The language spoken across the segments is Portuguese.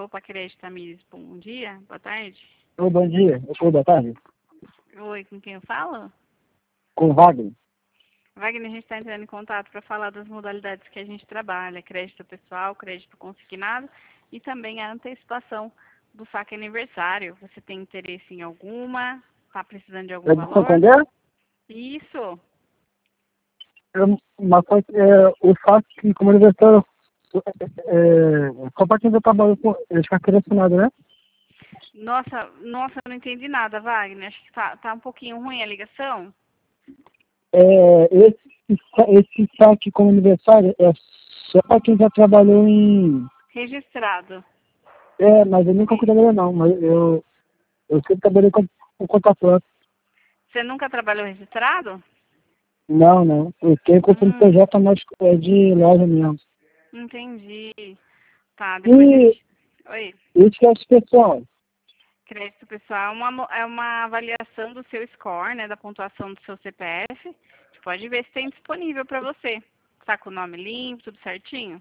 Opa, Crédito Tamires, bom dia, boa tarde. Oi, bom dia. Oi, boa tarde. Oi, com quem eu falo? Com o Wagner. Wagner, a gente está entrando em contato para falar das modalidades que a gente trabalha, crédito pessoal, crédito consignado e também a antecipação do saque aniversário. Você tem interesse em alguma? Está precisando de algum É do valor? Santander? Isso. O fato que, como aniversário, só para quem já trabalhou com eles carteira assinada, né? Nossa, eu não entendi nada, Wagner. Acho que tá um pouquinho ruim a ligação. Esse saque como aniversário é só para quem já trabalhou em... Registrado. Mas eu nunca trabalhei não, mas eu sempre trabalhei com conta própria. Você nunca trabalhou registrado? Não. Eu tenho conta de projeto, mas é de loja mesmo. Entendi. Tá, depois a E gente... Oi. esse que é o pessoal. Crédito pessoal é uma avaliação do seu score, né, da pontuação do seu CPF. Você pode ver se tem disponível para você. Tá com o nome limpo, tudo certinho?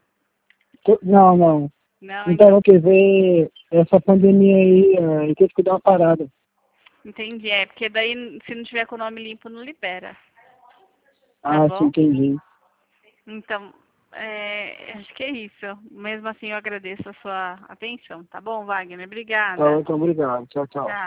Não. Não, Então, então. eu quer ver essa pandemia aí, eu tenho que dar uma parada. Entendi. É, porque daí, se não tiver com o nome limpo, não libera. Tá Ah, sim, bom? entendi. Então, acho que é isso. Mesmo assim, eu agradeço a sua atenção. Tá bom, Wagner? Tá, Obrigada. então, obrigado. Tchau, tchau. Tchau.